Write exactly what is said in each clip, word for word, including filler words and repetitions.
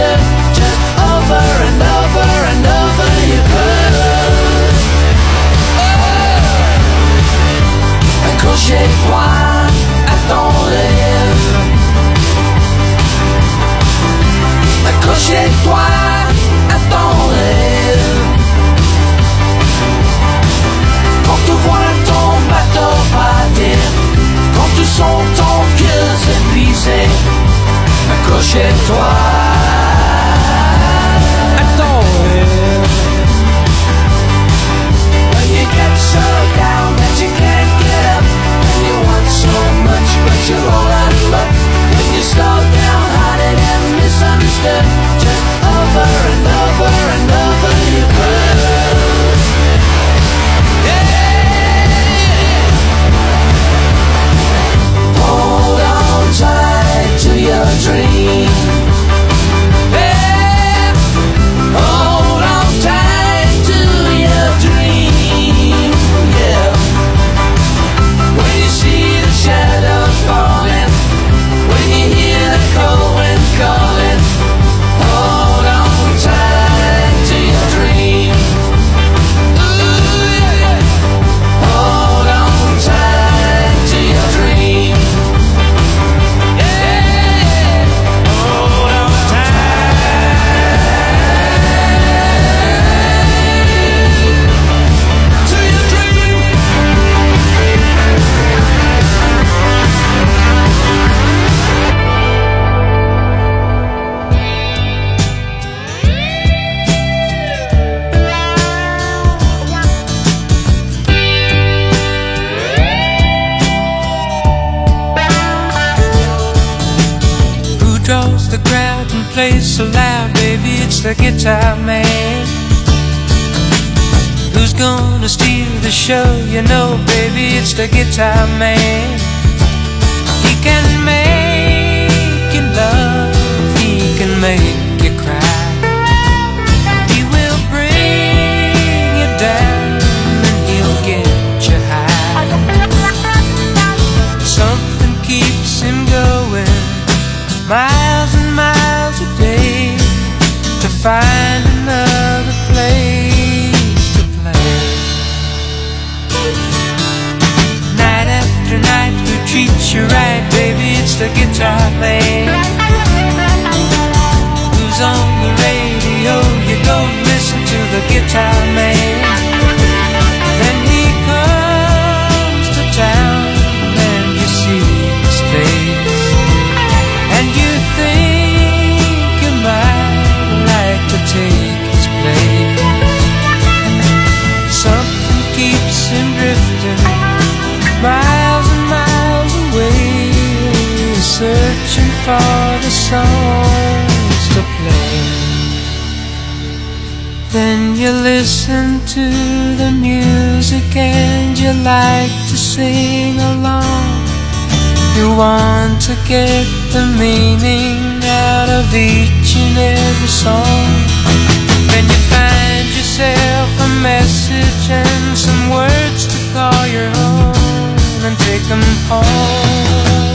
misunderstood. Just over and over and over you could. Accrochez-toi à ton rêve. Accrochez-toi à ton rêve. Quand tu vois ton bateau partir, quand tu sens ton cœur s'épuiser, accrochez-toi à ton rêve. When you get so down that you can't get up, and you want so much but you're all out of luck, when you slow down hearted and misunderstood, just over and over and over you could. Hold on tight to your dream. Yeah. Hold on tight to your dream. Yeah. When you see the shadows falling, when you hear the cold wind calling, hold on tight to your dream. Ooh, yeah. Hold on tight to your dream. Yeah. Hold on tight to your dream. Who draws the crowd and plays so loud, baby? It's the guitar man. Who's gonna steal the show? You know, baby, it's the guitar man. He can make you love, he can make you cry. He will bring you down and he'll get you high. Something keeps him going miles and miles a day to find another place to play. Night after night, who treats you right, baby? It's the guitar man. Who's on the radio? You go listen to the guitar man. Then he comes to town and you see his face, and you think you might like to take his place. Something keeps him drifting miles and miles away, searching for the songs to play. Then you listen to the music and you like to sing along. You want to get the meaning out of each and every song. Then you find yourself a message and some words to call your own and take them home.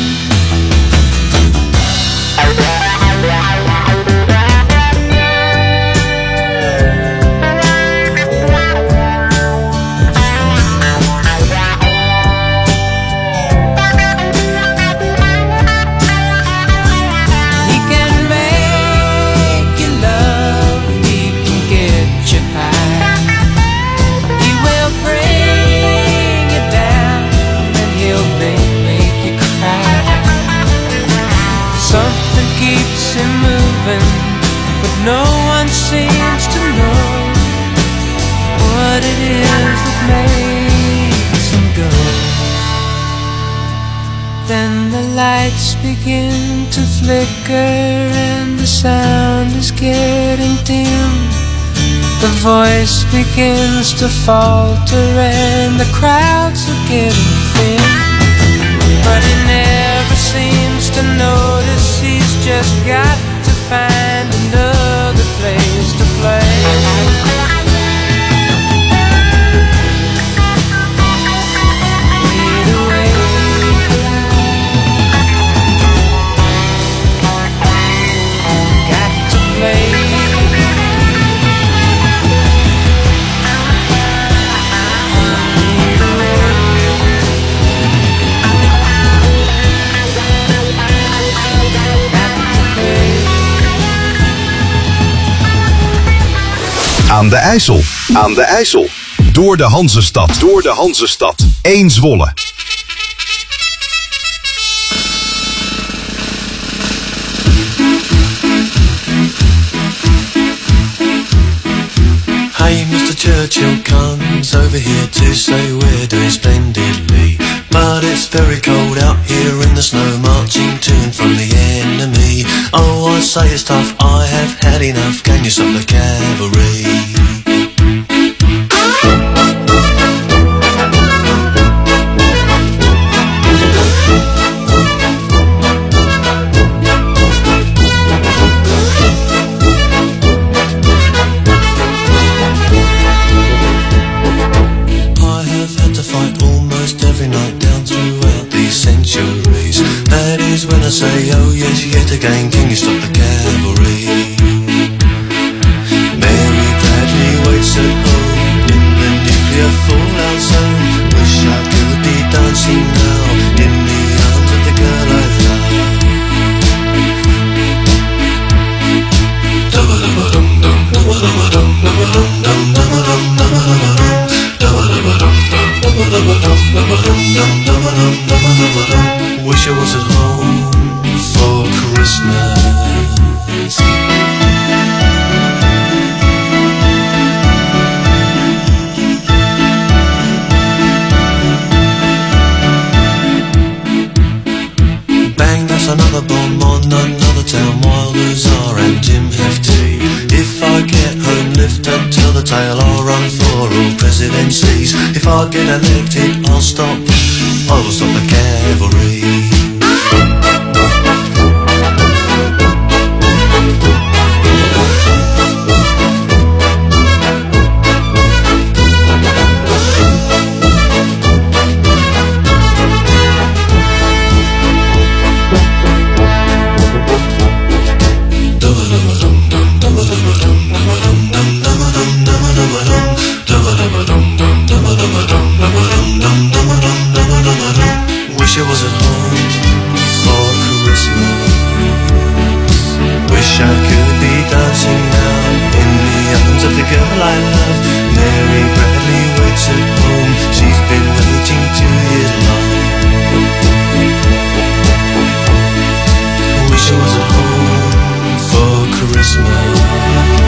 No one seems to know what it is that makes him go. Then the lights begin to flicker and the sound is getting dim. The voice begins to falter and the crowds are getting thin. But he never seems to notice he's just got to find another place to play. Fade away. Got Aan de IJssel. Aan de IJssel. Door de Hanzestad. Door de Hanzestad. Eén Zwolle. Hey, Mister Churchill comes over here to say we're doing splendidly. But it's very cold out here in the snow, marching to and from the enemy. Oh, I say it's tough, I have had enough, can you stop the cavalry? When I say, oh yes, yet again, can you stop the cavalry? Mary Bradley waits at home in the nuclear fallout zone. Wish I could be dancing now in the arms of the girl I love. Dum-ba-dum-ba-dum-dum, dum-ba-dum-ba-dum, dum-ba-dum-dum, dum-ba-dum, dum-ba-dum-ba-dum, dum-ba-dum-ba-dum, dum-ba-dum-ba-dum, dum-ba-dum-dum, dum-ba-dum-dum. Wish I was at home for Christmas. Bang, that's another bomb on another town, while Lazar and Jim Hefty. If I get home, lift and tell the tale, I'll run for all presidencies. If I get elected, I'll stop, I will stop the cavalry. Wish I was at home for Christmas. Wish I could be dancing now in the arms of the girl I love. Mary Bradley waits at home, she's been waiting two years long. Wish I was at home for Christmas.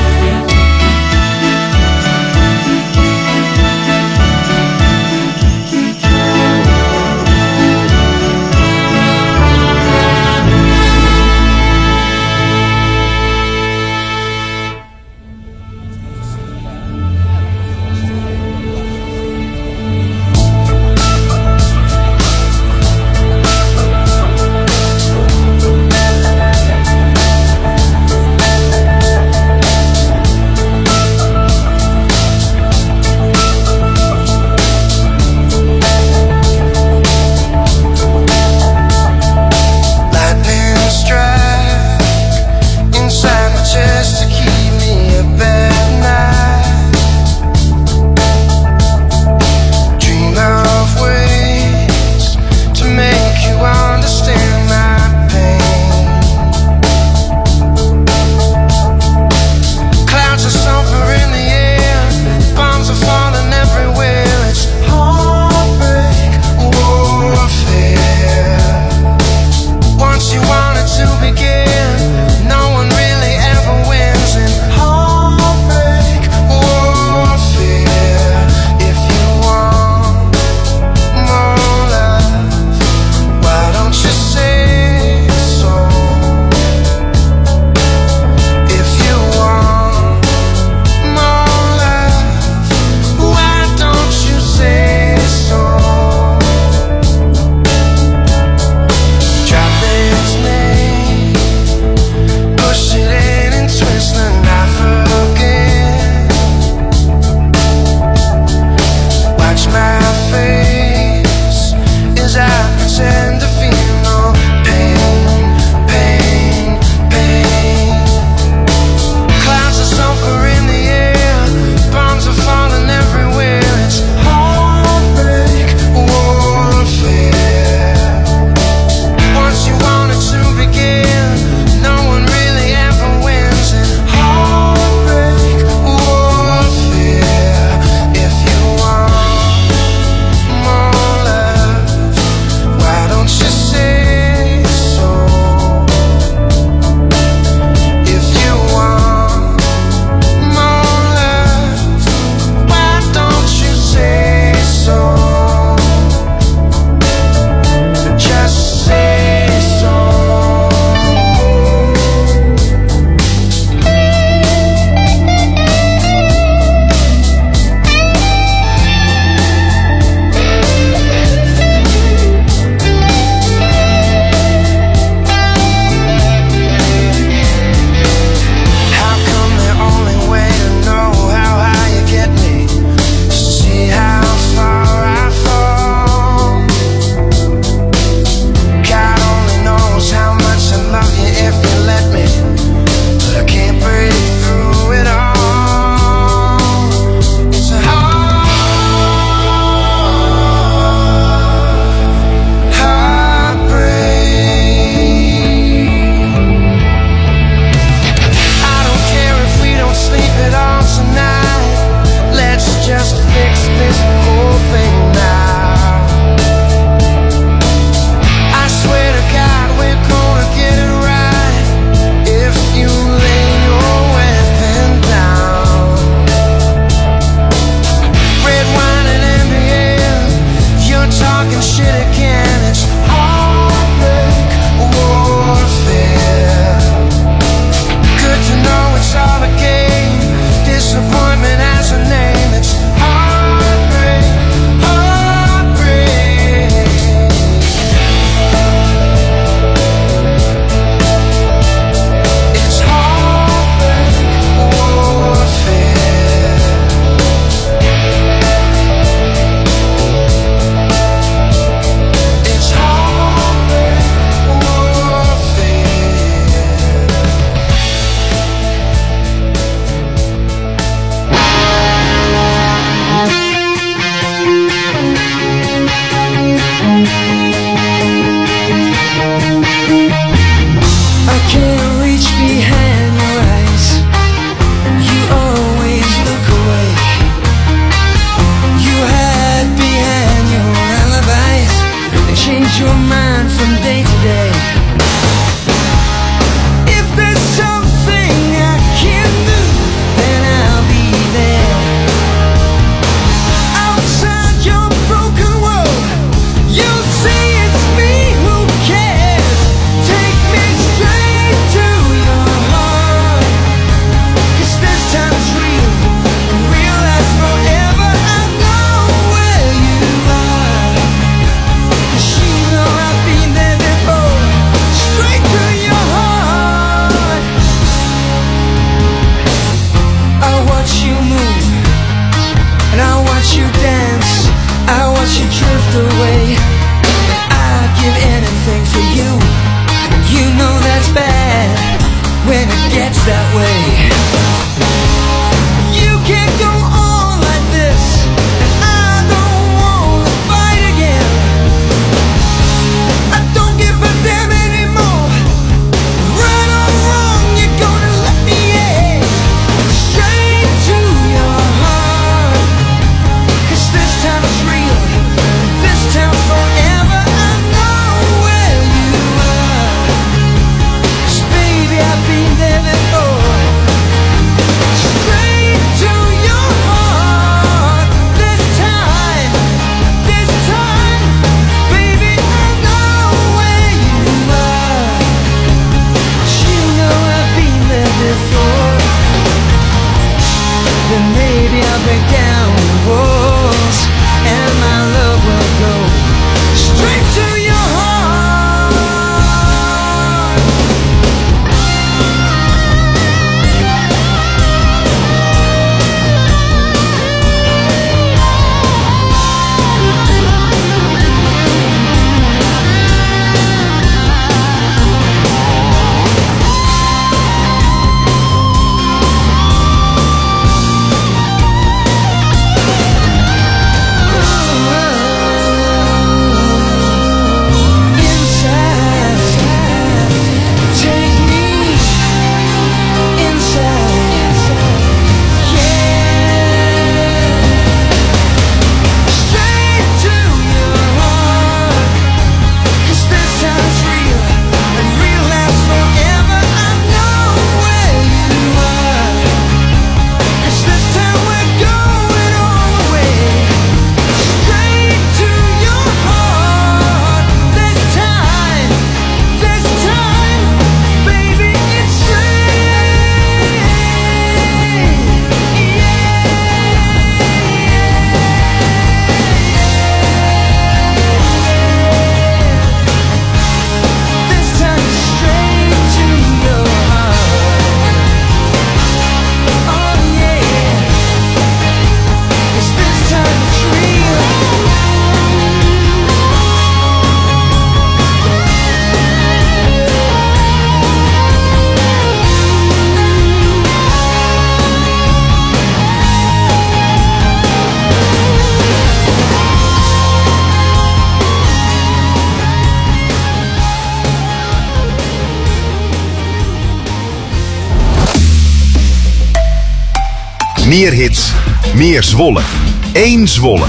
Meer hits, meer Zwolle. Eén Zwolle.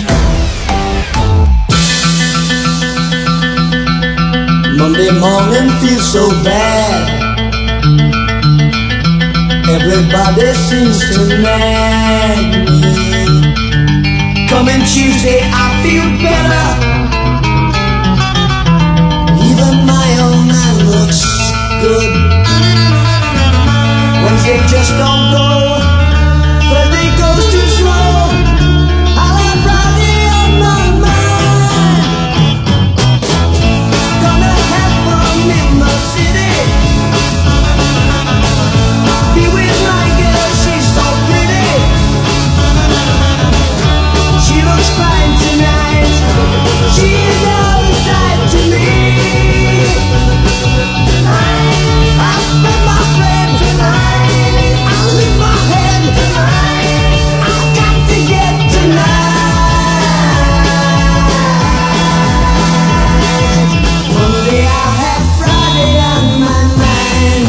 Monday morning feels so bad. Everybody seems to nag me. Coming Tuesday I feel better. Even my own man looks good. Wednesday just don't go. Thursday goes too slow. I'll have Friday on my mind. Gonna have fun in my city. Be with my girl, she's so pretty. She looks fine tonight. She's outside to me. I spent my friend tonight. I lift my head tonight. I've got to get tonight. Monday I have Friday on my mind.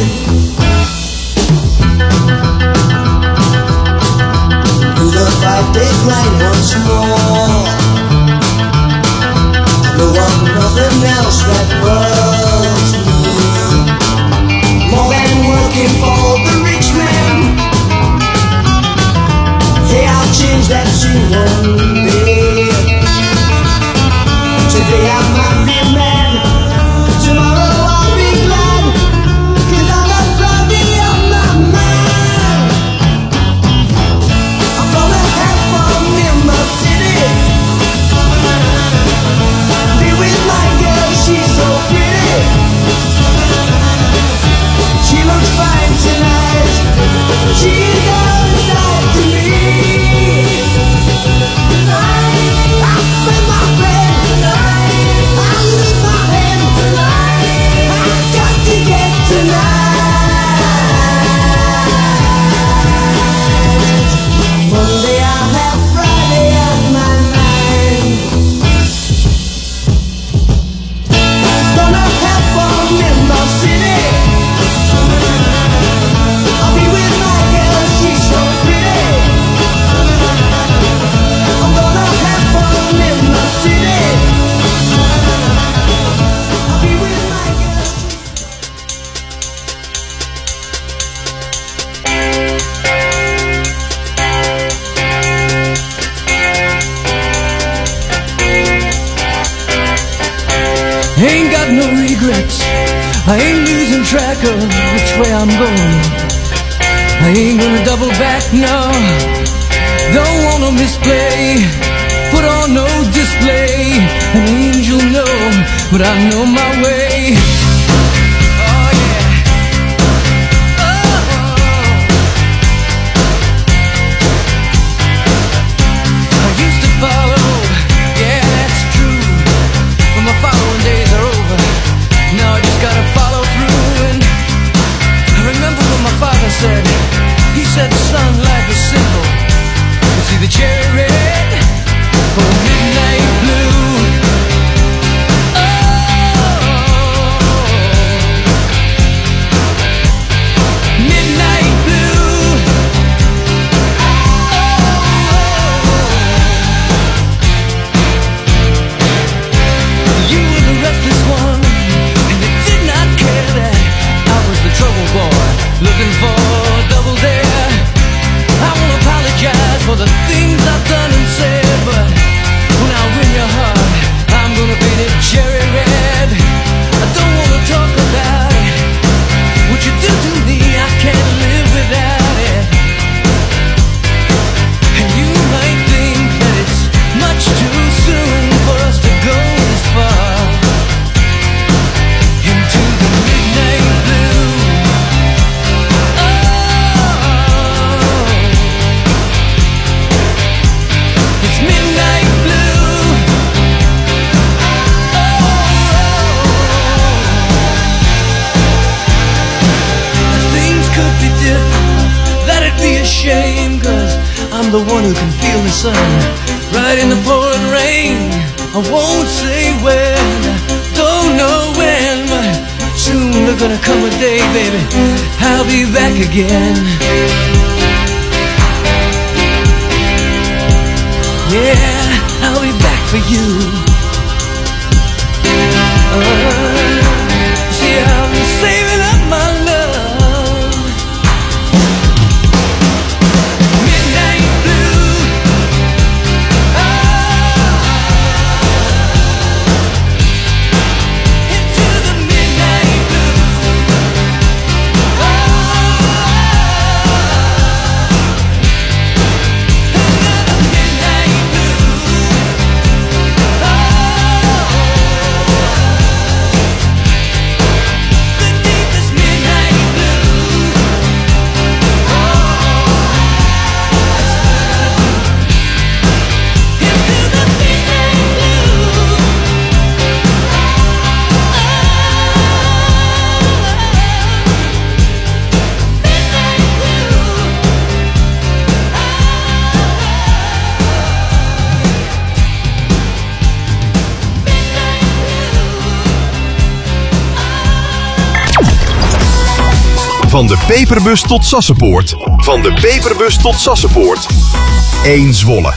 Do the five-day grind once more. There was nothing else that was me. More than working for the rich man. Hey, I'll change that soon one day. Today I might be mad. Tomorrow I'll be glad. 'Cause I've got Friday on my mind. I'm gonna have fun in my city. Be with my girl, she's so pretty. She looks fine tonight. She's outside to me. Tonight, I spend my friend tonight. I lose my head tonight. I've got to get tonight. Monday I have Friday on my mind. Gonna have fun in my city. I'll be with my girl, she's so pretty. I'm gonna have fun in my city. I'll be with my girl. Ain't got no regrets. I ain't losing track of which way I'm going. I ain't gonna double back, no. Don't wanna misplay. Put on no display. An angel, no, but I know my way. Oh yeah. Oh. I used to follow. Yeah, that's true. When my following days are over, now I just gotta follow through. And I remember what my father said. He said, son, life is simple. It's either cherry red or midnight blue. Oh, midnight blue. Oh, you were the restless one, and you did not care that I was the trouble boy, looking for double dare. I won't apologize for the things I've done and said, but when I win your heart, I'm gonna paint it cherry red. I don't wanna talk about it. What you do to me, I can't live without it. And you might think that it's much too soon for us to go this far into the midnight blue. It's midnight blue. Oh, things could be different. That'd be a shame, 'cause I'm the one who can feel the sun right in the pouring rain. I won't say when, don't know when, but soon there's gonna come a day, baby, I'll be back again. Van de Peperbus tot Sassenpoort. Van de Peperbus tot Sassenpoort. één Zwolle.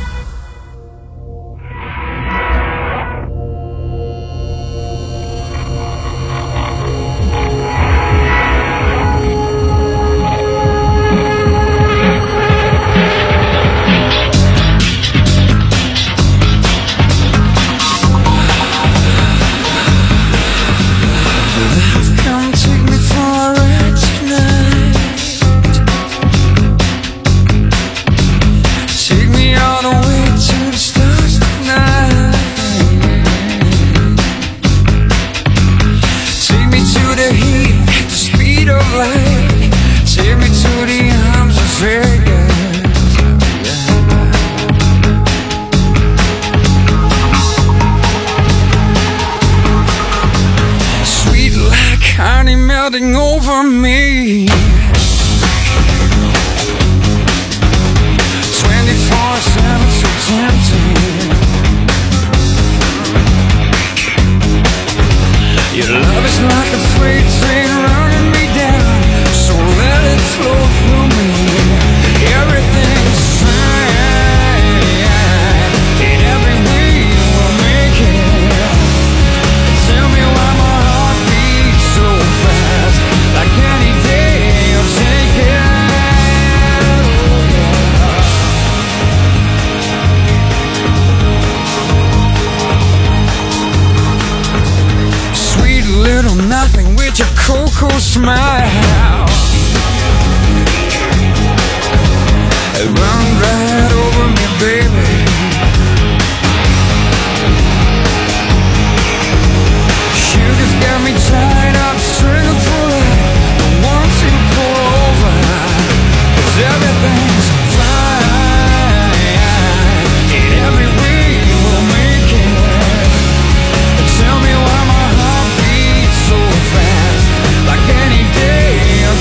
Over me twenty-four seven, so tempting. Your love is like a freight train running me down, so let it flow through me. Everything's fine, in every way we'll make it. Tell me why my heart beats so fast, like any day I'll take it. Sweet little nothing with your cocoa smile, run right over me, baby. Sugar's got me tied up, string for life. Don't want to pull over, 'cause everything's fine. In every way we'll make it. Tell me why my heart beats so fast, like any day I'll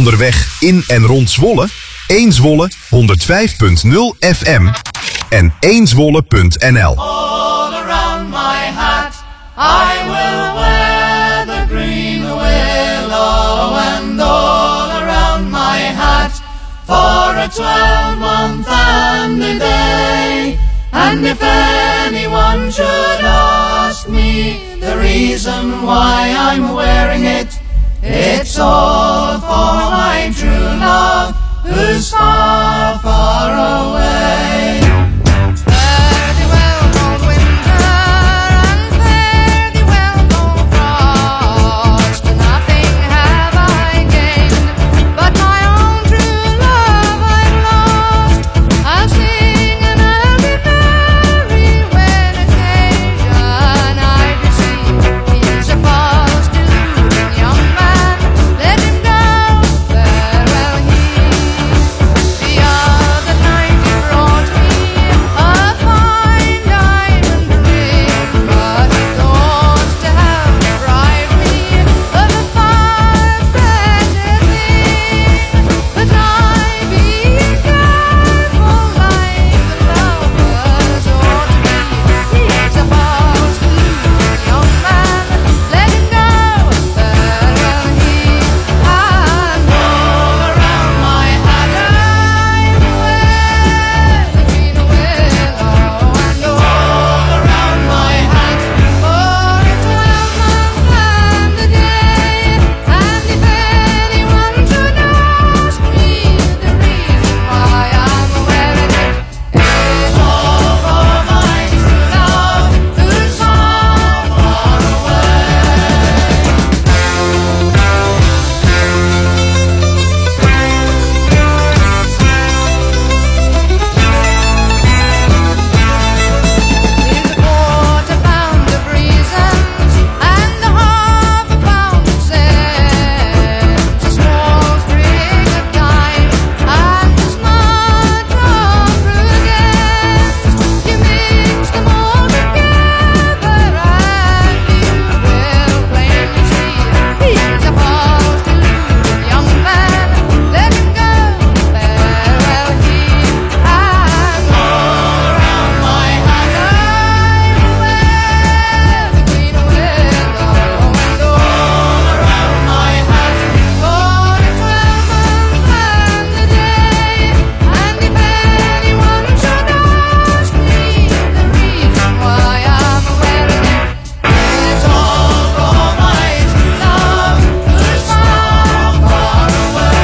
onderweg in en rond Zwolle? één Zwolle honderd vijf punt nul F M en één zwolle punt n l. All around my hat I will wear the green willow, and all around my hat for a twelve-month and a day. And if anyone should ask me the reason why I'm wearing it, it's all for my true love, who's far, far away. Fare thee well, cold winter, and fare thee well, cold frost. Nothing have I gained, but my own true love I've lost. I'll sing and I'll be merry when occasion I receive. He's a false, deluding young man, let him go, farewell he. The other night he brought me a fine diamond ring, but he thought to have deprived me of a far better thing. But I, being careful like the lovers ought to be, he's a false, deluding young man, let him go, farewell he. And all around my hat I will wear the green willow, and all around my hat for a twelve-month and a day. And if anyone should ask me the reason why I'm wearing it, it's all for my true love, who's far, far Here's a quarter pound of reasons and a half a pound of sense, a small sprig of time and a smudge of prudence. You mix them all together and you will plainly see he's a false, deluded young man, let him go, farewell he. And all around my hat I will wear the green willow, and all around my hat for a twelve-month and a day. And if anyone should ask me the reason why I'm wearing it, it's all for my true love, who's far, far away.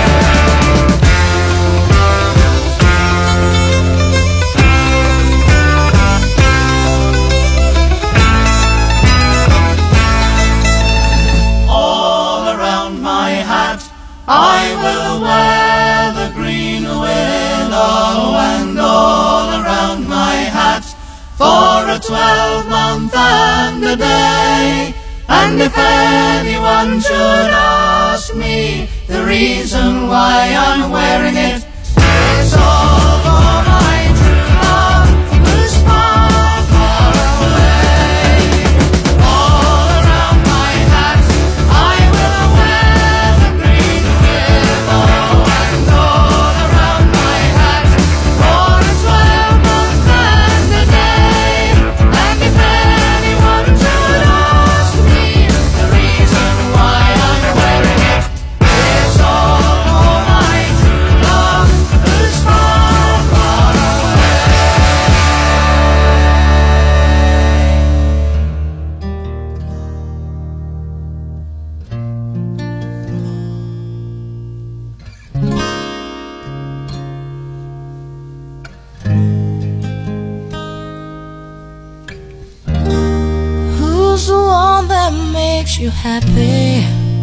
All around my hat I will wear the green willow, and all around my hat for a twelve-month and a day. And if anyone should ask me the reason why I'm wearing it, it's all for my true love, who's far, far away. All around my hat I will wear the green willow, and all around my hat for a twelve-month and a day. And if anyone should ask me the reason why I'm wearing it, it's all for my true love, who's far, far away. Who's the one that makes you happy?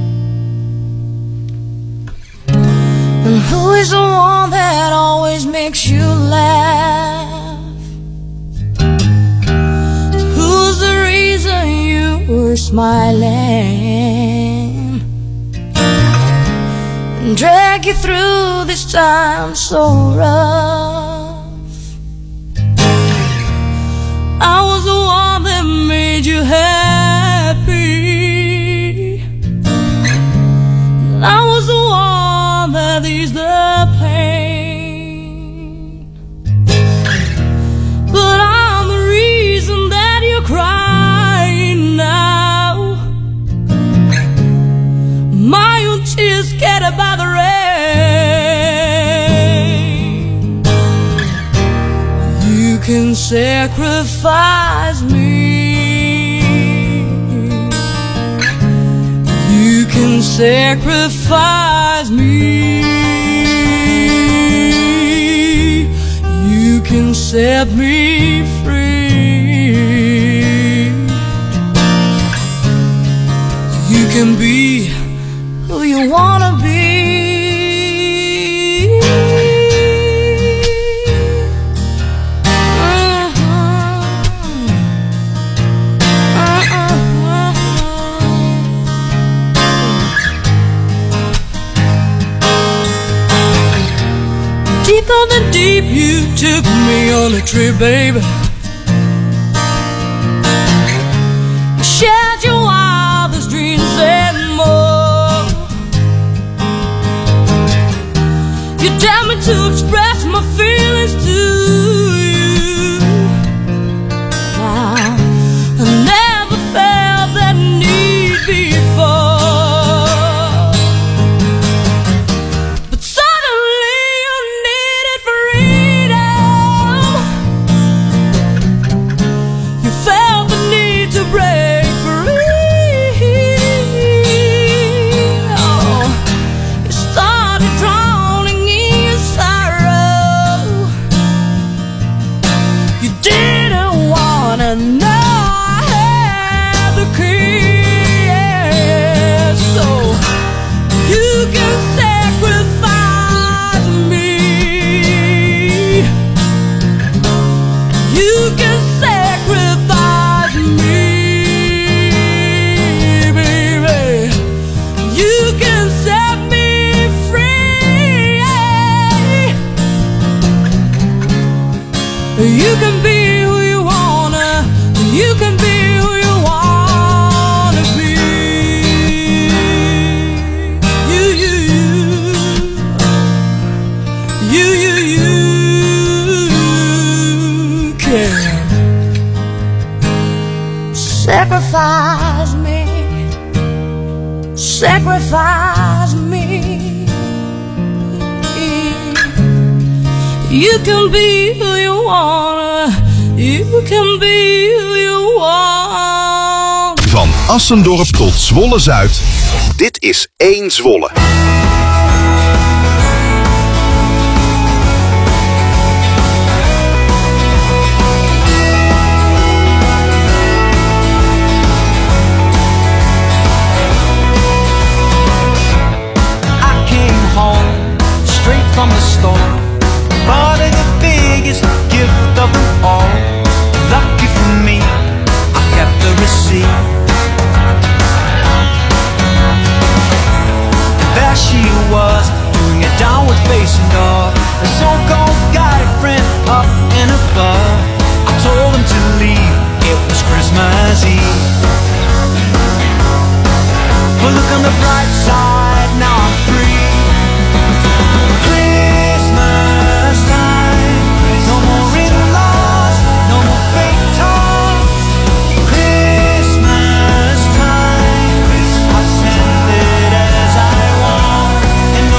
And who is the one that always makes you laugh? Who's the reason you were smiling and drag you through this time so rough? I was the one that made you happy. I was the one by the rain. You can sacrifice me. You can sacrifice me. You can set me free. You can be who you wanna be. Deeper than deep, you took me on a trip, baby. You shared your wildest dreams and more. You dared me to express my feelings to you. Now, I never felt that need before. You can be who you wanna. You can be who you wanna be. You, you, you. You, you, you can sacrifice me. Sacrifice me. You can be who you wanna. You can be who you want. Van Assendorp tot Zwolle Zuid. Dit is één Zwolle. I came home straight from the store. Part of the biggest gift of them all. Lucky for me, I kept the receipt. There she was, doing a downward facing dog. A so-called guy friend up and above. I told him to leave, it was Christmas Eve. But look on the bright side, now I'm free. And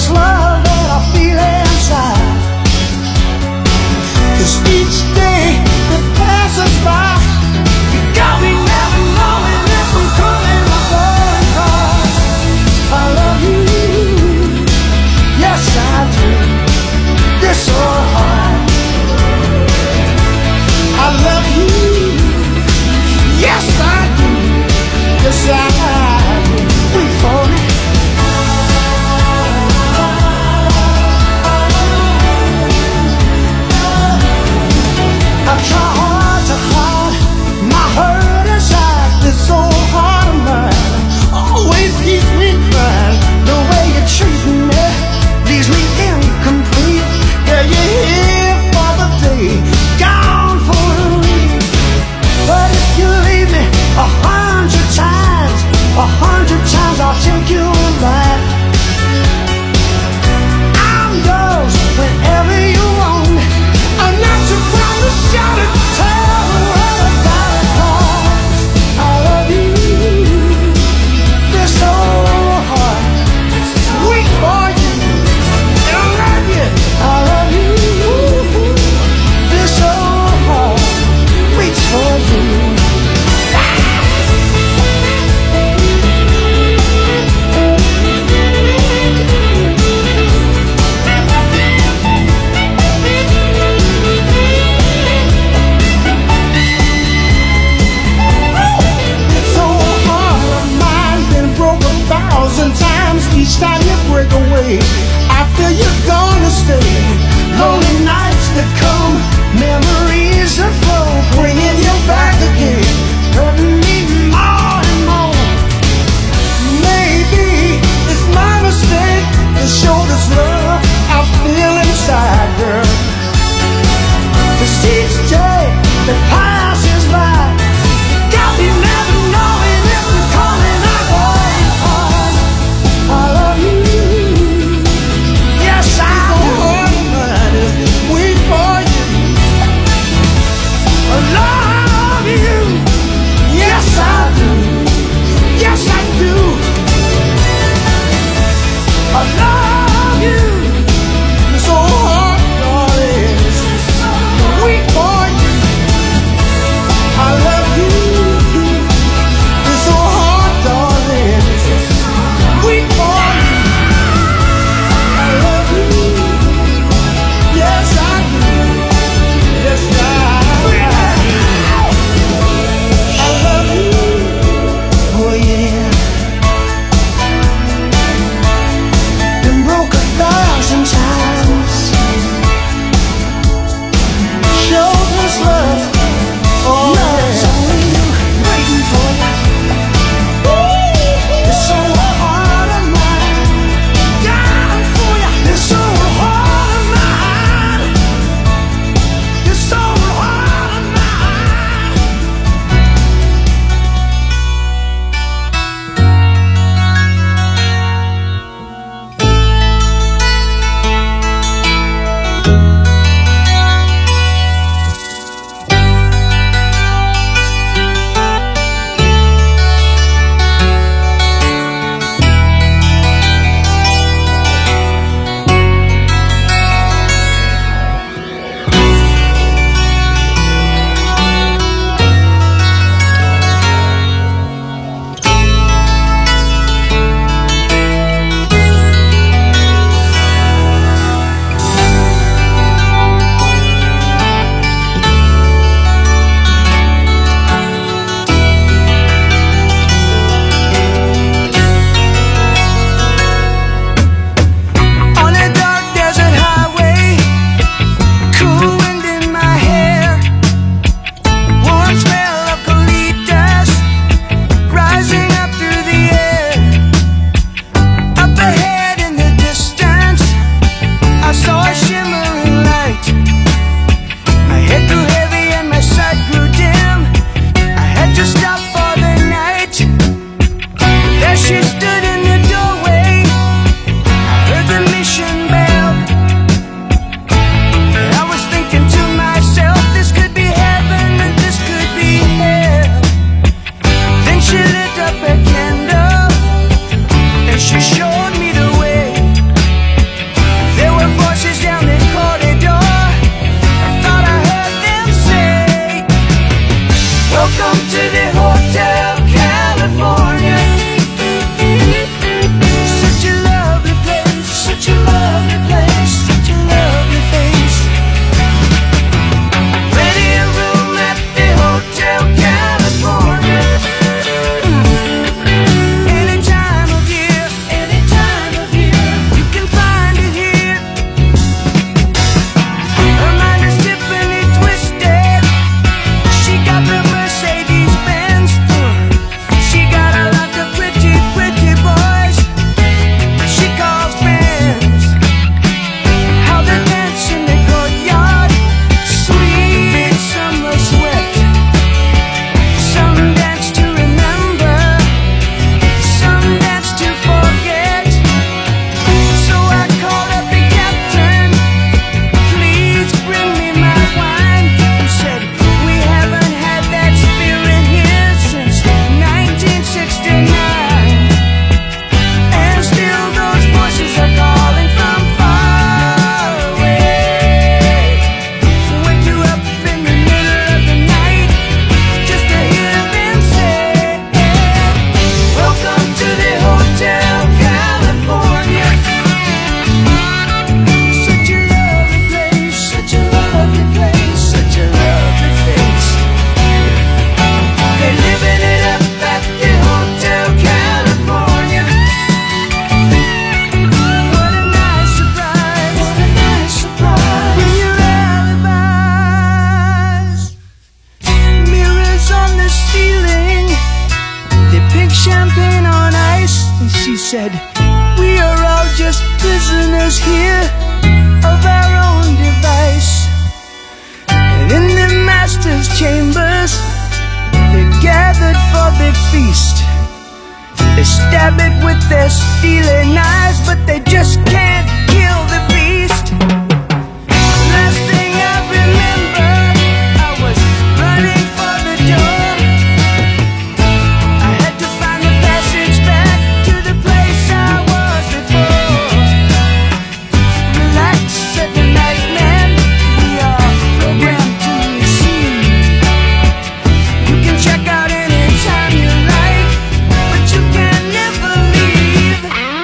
this love that I feel inside. 'Cause each day that passes by, you got me never knowing if I'm coming or going. 'Cause I love you, yes I do. This so hard. I love you, yes I do. Yes I do. Wait for me. I try hard to hide my hurt inside. This so hard of mine always keeps me crying. The way you treat me leaves me incomplete. Yeah, you're here for the day, gone for the week. But if you leave me a hundred times, a hundred times I'll take you back. I'm yours whenever you want me. I'm not too proud to shout it, tell the world about it. 'Cause I love you, this so hard, sweet for you. I love you, I love you, this so hard, waits for you. Each time you break away, after you're gonna stay, lonely nights that come, memories that flow, bringing you back again, hurting me more and more. Maybe it's my mistake to show this love I feel inside, girl. 'Cause each day that passes by, got me never knowing if I'm coming or going. I love you, side. We are all just prisoners here of our own device. And in the master's chambers, they're gathered for the feast. They stab it with their steely knives, but they just can't kill the beast. Last thing I remember, I was running for the door. I had to find the passage back to the place I was before. Relax, said the night man, we are programmed to receive. You can check out anytime you like, but you can never leave.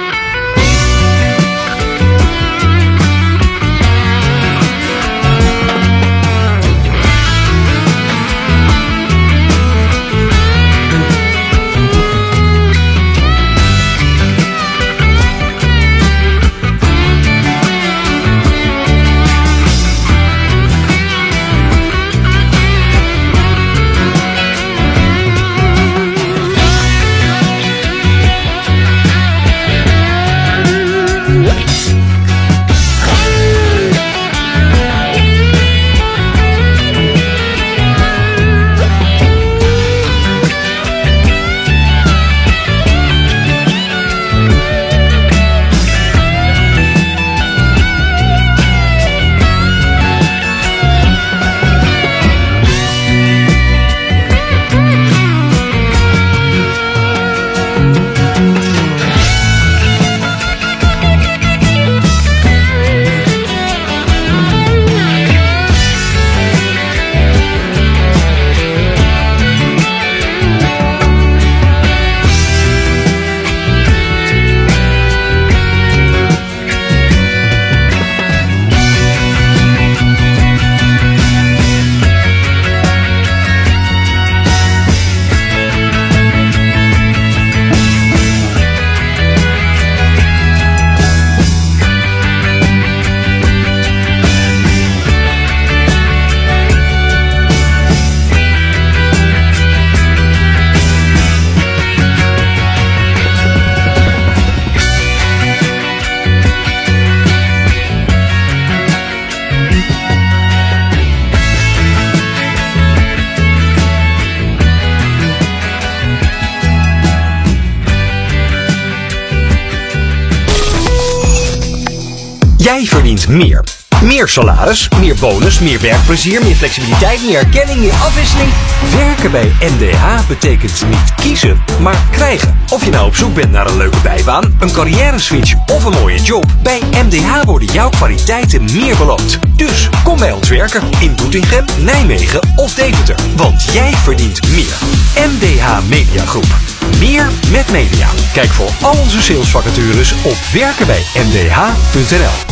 Jij verdient meer. Meer salaris, meer bonus, meer werkplezier, meer flexibiliteit, meer erkenning, meer afwisseling. Werken bij M D H betekent niet kiezen, maar krijgen. Of je nou op zoek bent naar een leuke bijbaan, een carrière-switch of een mooie job. Bij M D H worden jouw kwaliteiten meer beloond. Dus kom bij ons werken in Doetinchem, Nijmegen of Deventer. Want jij verdient meer. M D H Media Groep. Meer met media. Kijk voor al onze salesvacatures op werken bij m d h punt n l.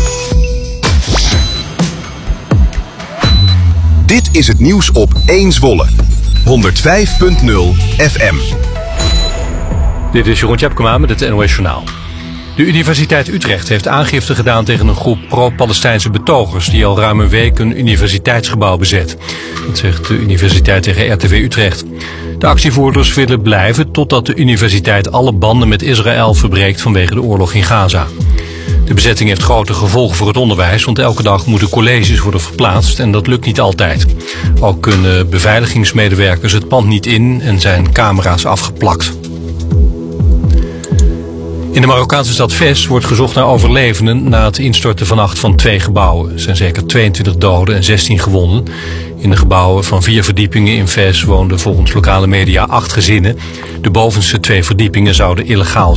Dit is het nieuws op één Zwolle. honderdvijf punt nul F M. Dit is Jeroen Tjepkema met het N O S Journaal. De Universiteit Utrecht heeft aangifte gedaan tegen een groep pro-Palestijnse betogers die al ruim een week een universiteitsgebouw bezet. Dat zegt de universiteit tegen R T V Utrecht. De actievoerders willen blijven totdat de universiteit alle banden met Israël verbreekt vanwege de oorlog in Gaza. De bezetting heeft grote gevolgen voor het onderwijs, want elke dag moeten colleges worden verplaatst en dat lukt niet altijd. Ook kunnen beveiligingsmedewerkers het pand niet in en zijn camera's afgeplakt. In de Marokkaanse stad Fes wordt gezocht naar overlevenden na het instorten vannacht van twee gebouwen. Er zijn zeker tweeëntwintig doden en zestien gewonden. In de gebouwen van vier verdiepingen in Fes woonden volgens lokale media acht gezinnen. De bovenste twee verdiepingen zouden illegaal